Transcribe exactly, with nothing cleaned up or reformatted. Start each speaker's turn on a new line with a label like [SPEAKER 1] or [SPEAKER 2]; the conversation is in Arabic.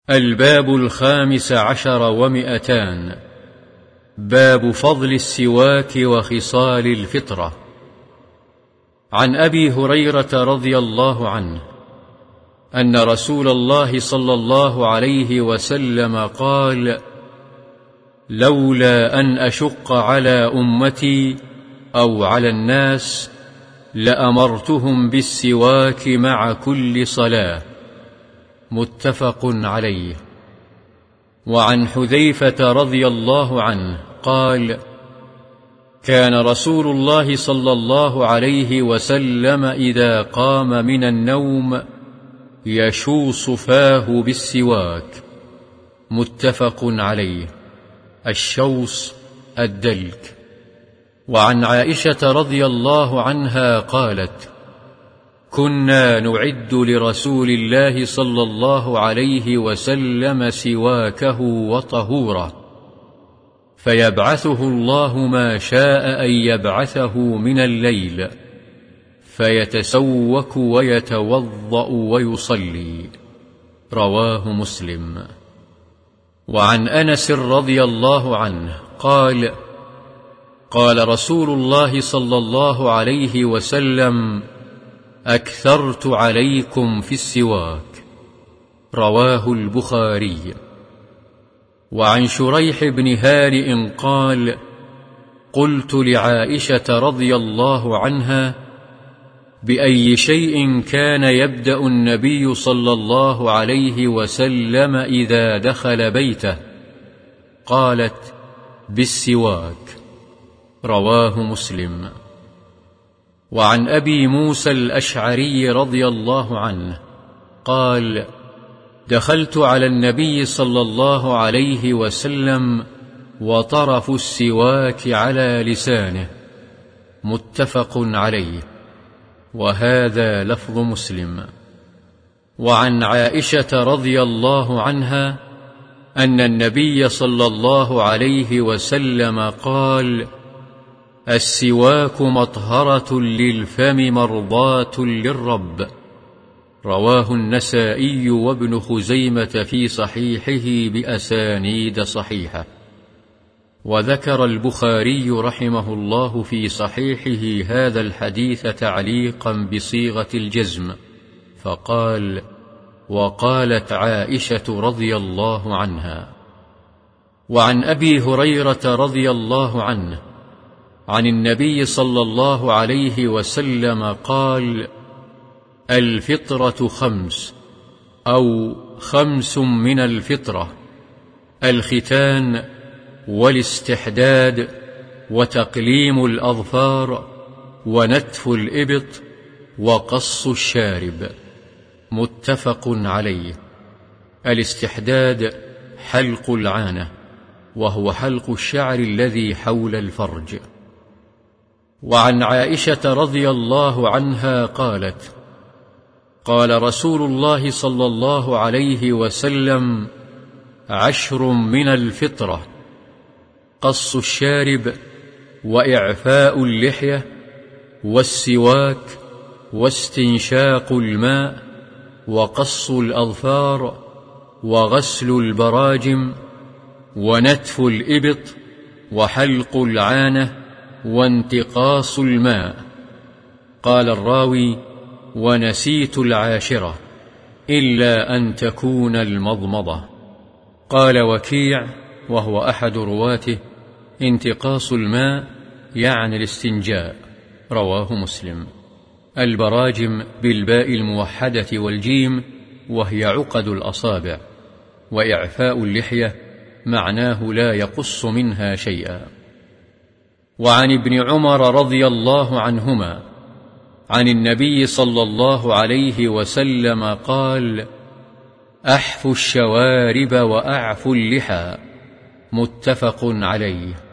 [SPEAKER 1] الباب الخامس عشر ومئتان. باب فضل السواك وخصال الفطرة. عن أبي هريرة رضي الله عنه أن رسول الله صلى الله عليه وسلم قال: لولا أن أشق على أمتي أو على الناس لأمرتهم بالسواك مع كل صلاة. متفق عليه. وعن حذيفة رضي الله عنه قال: كان رسول الله صلى الله عليه وسلم إذا قام من النوم يشوص فاه بالسواك. متفق عليه. الشوص الدلك. وعن عائشة رضي الله عنها قالت: كنا نعد لرسول الله صلى الله عليه وسلم سواكه وطهوره، فيبعثه الله ما شاء أن يبعثه من الليل، فيتسوك ويتوضأ ويصلي. رواه مسلم. وعن أنس رضي الله عنه قال: قال رسول الله صلى الله عليه وسلم: أكثرت عليكم في السواك. رواه البخاري. وعن شريح بن هانئ قال: قلت لعائشة رضي الله عنها: بأي شيء كان يبدأ النبي صلى الله عليه وسلم إذا دخل بيته؟ قالت: بالسواك. رواه مسلم. وعن أبي موسى الأشعري رضي الله عنه قال: دخلت على النبي صلى الله عليه وسلم وطرف السواك على لسانه. متفق عليه. وهذا لفظ مسلم. وعن عائشة رضي الله عنها أن النبي صلى الله عليه وسلم قال: السواك مطهرة للفم مرضاة للرب. رواه النسائي وابن خزيمة في صحيحه بأسانيد صحيحة. وذكر البخاري رحمه الله في صحيحه هذا الحديث تعليقا بصيغة الجزم، فقال: وقالت عائشة رضي الله عنها. وعن أبي هريرة رضي الله عنه عن النبي صلى الله عليه وسلم قال: الفطرة خمس أو خمس من الفطرة: الختان والاستحداد وتقليم الأظفار ونتف الإبط وقص الشارب. متفق عليه. الاستحداد حلق العانة، وهو حلق الشعر الذي حول الفرج. وعن عائشة رضي الله عنها قالت: قال رسول الله صلى الله عليه وسلم: عشر من الفطرة: قص الشارب وإعفاء اللحية والسواك واستنشاق الماء وقص الأظفار وغسل البراجم ونتف الإبط وحلق العانة وانتقاص الماء. قال الراوي: ونسيت العاشرة إلا أن تكون المضمضة. قال وكيع وهو أحد رواته: انتقاص الماء يعني الاستنجاء. رواه مسلم. البراجم بالباء الموحدة والجيم، وهي عقد الأصابع. وإعفاء اللحية معناه لا يقص منها شيئا. وعن ابن عمر رضي الله عنهما عن النبي صلى الله عليه وسلم قال: أحفوا الشوارب وأعفوا اللحى. متفق عليه.